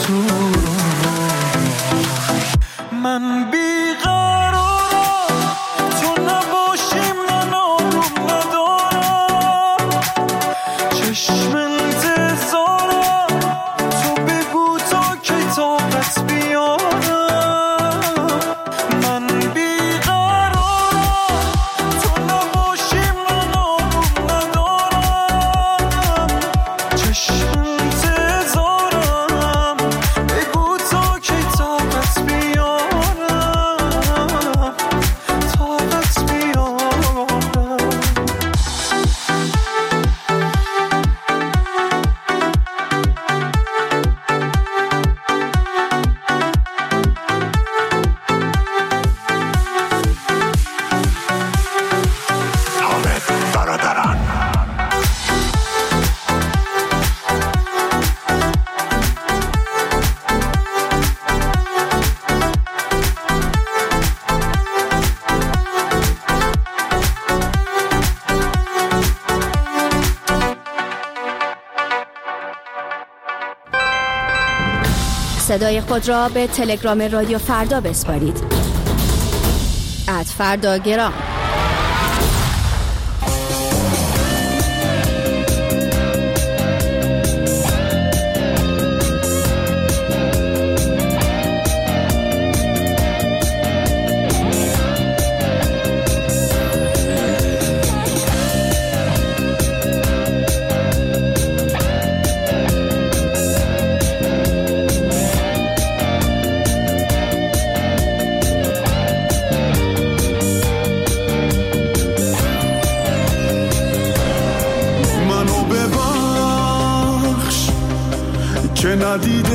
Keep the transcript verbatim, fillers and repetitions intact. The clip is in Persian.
تو من بیقرارم تو نباشی من آروم ندارم چشم انتظارم تو بگو تا کی طاقت بیارم من بیقرارم تو نباشی من آروم ندارم چشم انتظارم بگو تا کی طاقت بیارم طاقت بیارم صدای خود را به تلگرام رادیو فردا بسپارید. ات فرداگرام. که ندیده